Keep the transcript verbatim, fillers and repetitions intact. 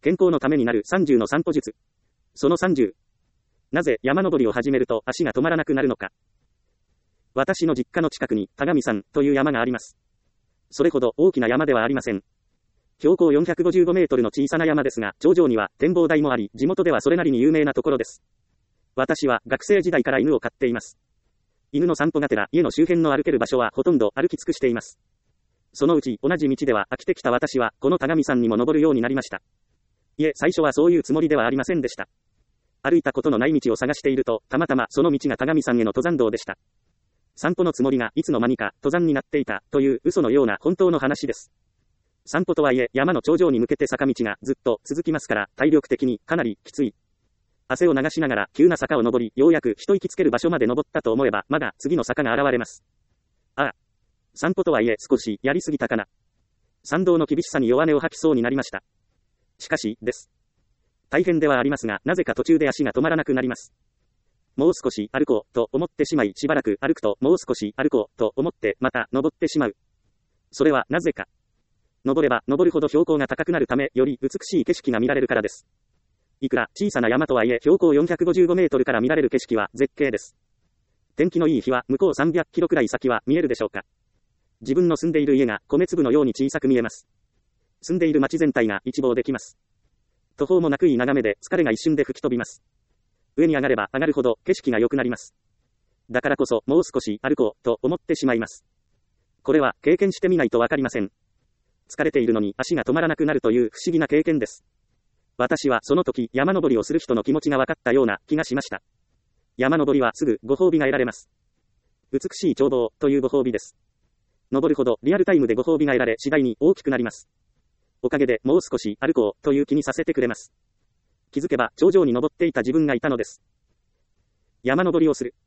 健康のためになるさんじゅうの散歩術。そのさんじゅう。なぜ山登りを始めると足が止まらなくなるのか。私の実家の近くに、田上山という山があります。それほど大きな山ではありません。標高よんひゃくごじゅうごメートルの小さな山ですが、頂上には展望台もあり、地元ではそれなりに有名なところです。私は学生時代から犬を飼っています。犬の散歩がてら、家の周辺の歩ける場所はほとんど歩き尽くしています。そのうち同じ道では飽きてきた私は、この田上山にも登るようになりました。いえ、最初はそういうつもりではありませんでした。歩いたことのない道を探していると、たまたまその道が田上山への登山道でした。散歩のつもりがいつの間にか登山になっていたという嘘のような本当の話です。散歩とはいえ山の頂上に向けて坂道がずっと続きますから体力的にかなりきつい。汗を流しながら急な坂を登り、ようやく一息つける場所まで登ったと思えばまだ次の坂が現れます。ああ。散歩とはいえ少しやりすぎたかな。山道の厳しさに弱音を吐きそうになりました。しかし、です。大変ではありますが、なぜか途中で足が止まらなくなります。もう少し歩こうと思ってしまい、しばらく歩くともう少し歩こうと思ってまた登ってしまう。それはなぜか。登れば登るほど標高が高くなるため、より美しい景色が見られるからです。いくら小さな山とはいえ、標高よんひゃくごじゅうごメートルから見られる景色は絶景です。天気のいい日は向こうさんびゃくキロくらい先は見えるでしょうか。自分の住んでいる家が米粒のように小さく見えます。住んでいる町全体が一望できます。途方もなくいい眺めで疲れが一瞬で吹き飛びます。上に上がれば上がるほど景色が良くなります。だからこそもう少し歩こうと思ってしまいます。これは経験してみないとわかりません。疲れているのに足が止まらなくなるという不思議な経験です。私はその時山登りをする人の気持ちが分かったような気がしました。山登りはすぐご褒美が得られます。美しい眺望というご褒美です。登るほどリアルタイムでご褒美が得られ次第に大きくなります。おかげでもう少し歩こうという気にさせてくれます。気づけば頂上に登っていた自分がいたのです。山登りをする。